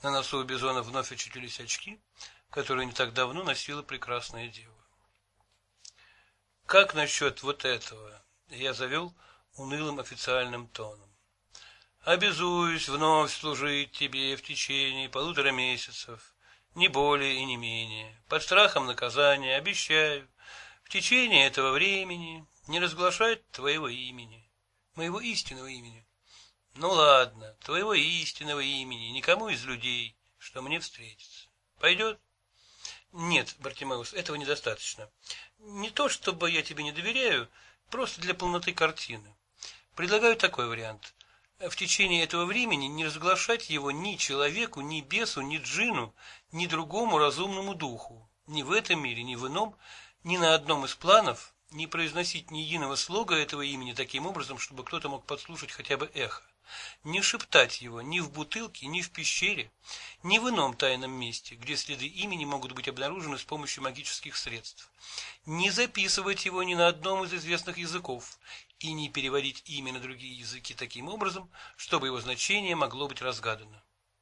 На носу у Бизона вновь очутились очки, которые не так давно носила прекрасная дева. Как насчет вот этого? Я завел унылым официальным тоном. Обязуюсь вновь служить тебе в течение 1,5 месяцев, не более и не менее. Под страхом наказания обещаю в течение этого времени не разглашать твоего имени, моего истинного имени. Ну ладно, твоего истинного имени никому из людей, что мне встретится. Пойдет? Нет, Бартимеус, этого недостаточно. Не то, чтобы я тебе не доверяю, просто для полноты картины. Предлагаю такой вариант. В течение этого времени не разглашать его ни человеку, ни бесу, ни джинну, ни другому разумному духу, ни в этом мире, ни в ином, ни на одном из планов, не произносить ни единого слога этого имени таким образом, чтобы кто-то мог подслушать хотя бы эхо, не шептать его ни в бутылке, ни в пещере, ни в ином тайном месте, где следы имени могут быть обнаружены с помощью магических средств, не записывать его ни на одном из известных языков и не переводить имя на другие языки таким образом, чтобы его значение могло быть разгадано.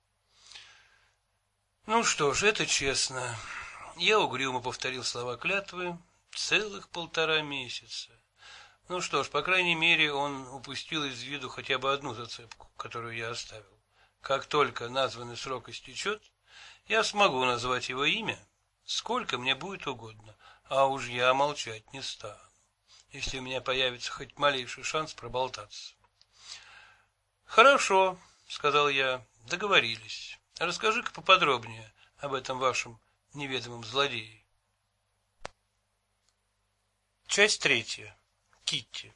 Ну что ж, это честно. Я угрюмо повторил слова клятвы целых 1,5 месяца. Ну что ж, по крайней мере, он упустил из виду хотя бы одну зацепку, которую я оставил. Как только названный срок истечет, я смогу назвать его имя, сколько мне будет угодно, а уж я молчать не стану, если у меня появится хоть малейший шанс проболтаться. Хорошо, сказал я, договорились. Расскажи-ка поподробнее об этом вашем неведомом злодее. Часть 3. Китти.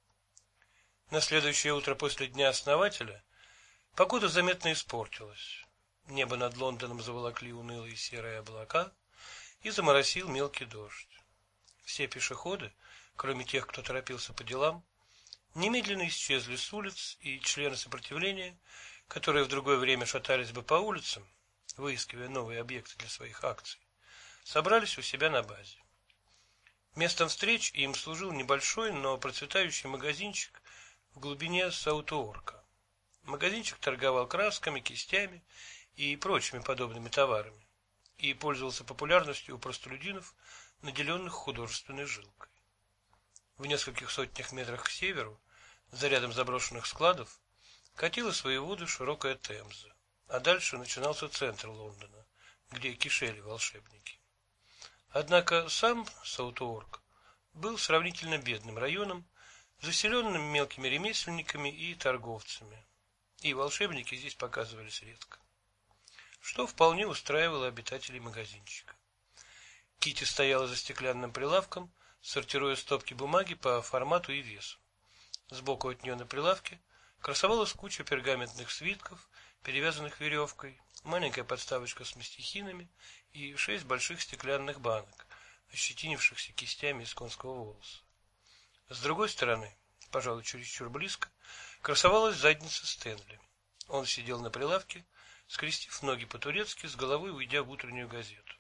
На следующее утро после Дня Основателя погода заметно испортилась. Небо над Лондоном заволокли унылые серые облака и заморосил мелкий дождь. Все пешеходы, кроме тех, кто торопился по делам, немедленно исчезли с улиц, и члены сопротивления, которые в другое время шатались бы по улицам, выискивая новые объекты для своих акций, собрались у себя на базе. Местом встреч им служил небольшой, но процветающий магазинчик в глубине Саут-Уорка. Магазинчик торговал красками, кистями и прочими подобными товарами и пользовался популярностью у простолюдинов, наделенных художественной жилкой. В нескольких сотнях метрах к северу, за рядом заброшенных складов, катила свои воды широкая Темза, а дальше начинался центр Лондона, где кишели волшебники. Однако сам Саут-Уорк был сравнительно бедным районом, заселенным мелкими ремесленниками и торговцами, и волшебники здесь показывались редко, что вполне устраивало обитателей магазинчика. Китти стояла за стеклянным прилавком, сортируя стопки бумаги по формату и весу. Сбоку от нее на прилавке красовалась куча пергаментных свитков, перевязанных веревкой, маленькая подставочка с мастихинами и 6 больших стеклянных банок, ощетинившихся кистями из конского волоса. С другой стороны, пожалуй, чересчур близко, красовалась задница Стэнли. Он сидел на прилавке, скрестив ноги по-турецки, с головой уйдя в утреннюю газету.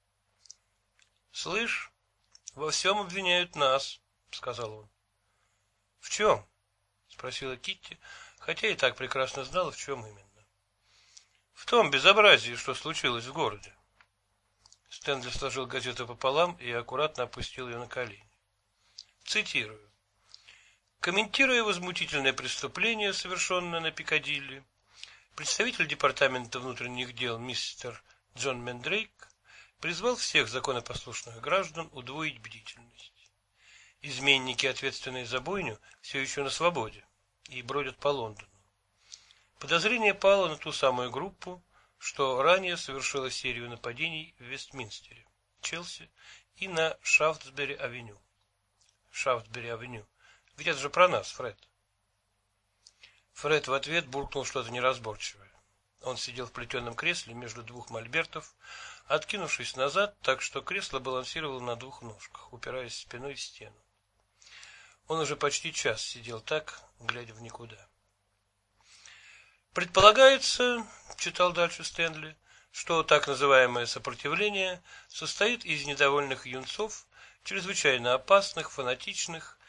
«Слышь, во всем обвиняют нас», — сказал он. «В чем?» — спросила Китти, хотя и так прекрасно знала, в чем именно. «В том безобразии, что случилось в городе». Стэнли сложил газету пополам и аккуратно опустил ее на колени. Цитирую. Комментируя возмутительное преступление, совершенное на Пикадилли, представитель департамента внутренних дел мистер Джон Мендрейк призвал всех законопослушных граждан удвоить бдительность. Изменники, ответственные за бойню, все еще на свободе и бродят по Лондону. Подозрение пало на ту самую группу, что ранее совершила серию нападений в Вестминстере, Челси и на Шафтсбери-авеню. Шафтсбери-авеню. Ведь это же про нас, Фред. Фред в ответ буркнул что-то неразборчивое. Он сидел в плетеном кресле между двух мольбертов, откинувшись назад, так что кресло балансировало на 2 ножках, упираясь спиной в стену. Он уже почти час сидел так, глядя в никуда. Предполагается, читал дальше Стэнли, что так называемое сопротивление состоит из недовольных юнцов, чрезвычайно опасных, фанатичных